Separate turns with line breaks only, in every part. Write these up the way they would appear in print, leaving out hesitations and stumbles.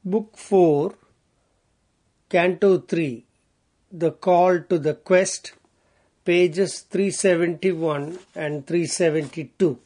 Book 4, Canto 3, The Call to the Quest, pages 371 and 372.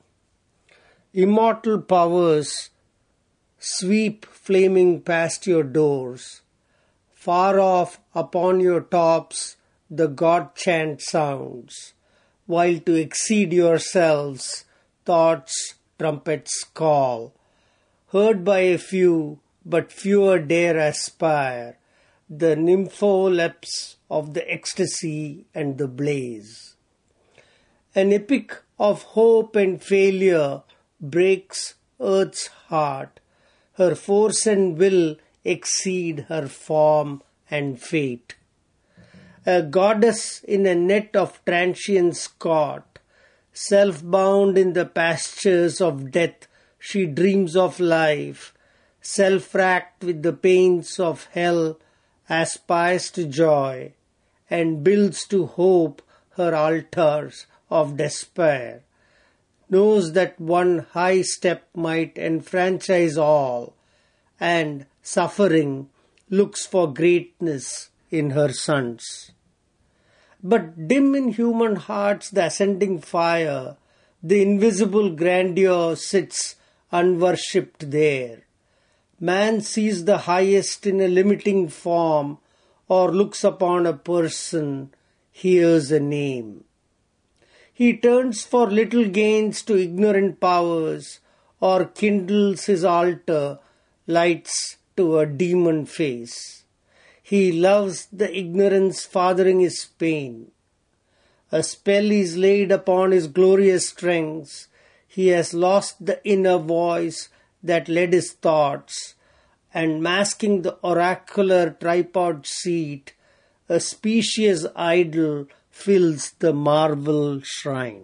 Immortal powers sweep flaming past your doors. Far off upon your tops the God chant sounds, while to exceed yourselves thought's trumpets call. Heard by a few, but fewer dare aspire, the nympholepts of the ecstasy and the blaze. An epic of hope and failure breaks earth's heart. Her force and will exceed her form and fate. A goddess in a net of transience caught, self-bound in the pastures of death, she dreams of life, self-racked with the pains of hell, aspires to joy, and builds to hope her altars of despair, knows that one high step might enfranchise all, and, suffering, looks for greatness in her sons. But dim in human hearts the ascending fire, the invisible grandeur sits unworshipped there. Man sees the highest in a limiting form, or looks upon a person, hears a name. He turns for little gains to ignorant powers, or kindles his altar, lights to a demon face. He loves the ignorance fathering his pain. A spell is laid upon his glorious strengths. He has lost the inner voice that led his thoughts, and masking the oracular tripod seat, a specious idol fills the marble shrine.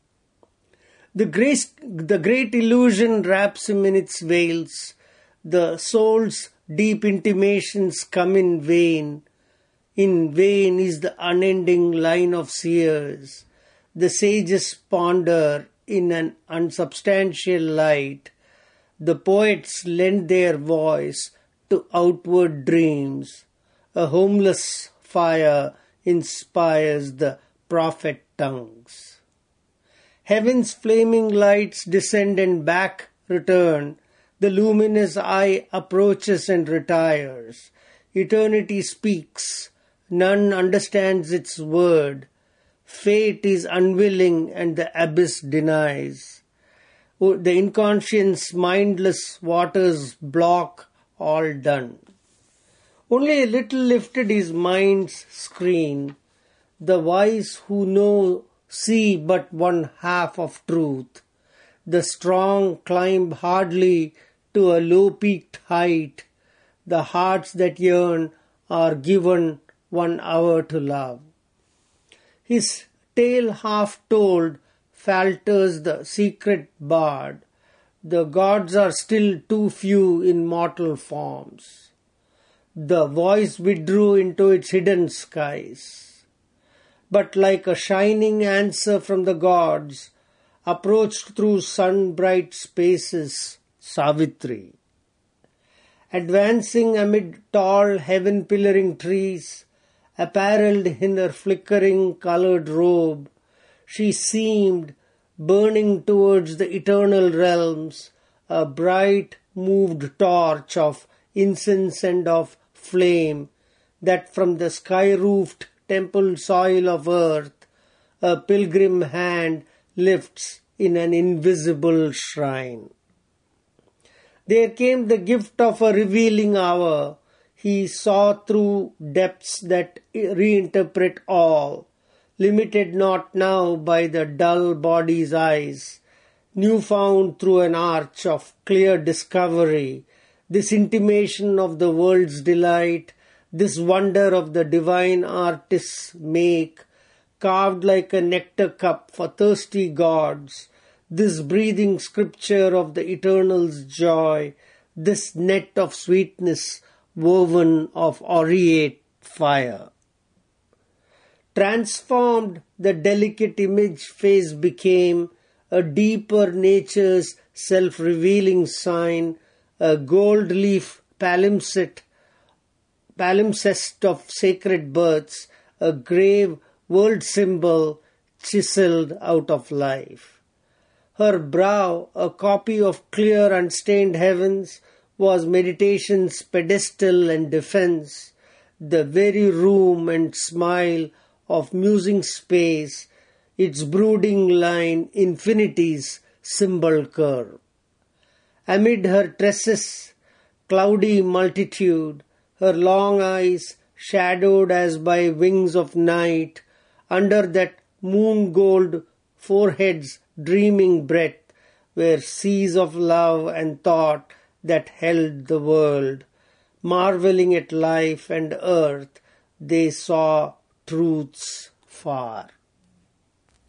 The great illusion wraps him in its veils. The soul's deep intimations come in vain. In vain is the unending line of seers. The sages ponder in an unsubstantial light. The poets lend their voice to outward dreams. A homeless fire inspires the prophet tongues. Heaven's flaming lights descend and back return. The luminous eye approaches and retires. Eternity speaks. None understands its word. Fate is unwilling and the abyss denies. The inconscience mindless waters block all done. Only a little lifted is mind's screen. The wise who know see but one half of truth. The strong climb hardly to a low-peaked height. The hearts that yearn are given 1 hour to love. His tale half told falters the secret bard. The gods are still too few in mortal forms. The voice withdrew into its hidden skies. But like a shining answer from the gods, approached through sun-bright spaces, Savitri. Advancing amid tall heaven-pillaring trees, apparelled in her flickering coloured robe, she seemed burning towards the eternal realms, a bright moved torch of incense and of flame, that from the sky-roofed temple soil of earth a pilgrim hand lifts in an invisible shrine. There came the gift of a revealing hour. He saw through depths that reinterpret all, limited not now by the dull body's eyes, new found through an arch of clear discovery, this intimation of the world's delight, this wonder of the divine artist's make, carved like a nectar cup for thirsty gods, this breathing scripture of the eternal's joy, this net of sweetness woven of aureate fire. Transformed, the delicate image face became a deeper nature's self-revealing sign, a gold leaf palimpsest of sacred births, a grave world symbol chiseled out of life. Her brow, a copy of clear unstained heavens, was meditation's pedestal and defense, the very room and smile of musing space, its brooding line infinity's symbol curve. Amid her tresses, cloudy multitude, her long eyes shadowed as by wings of night, under that moon-gold forehead's dreaming breath, were seas of love and thought that held the world. Marveling at life and earth, they saw truths far.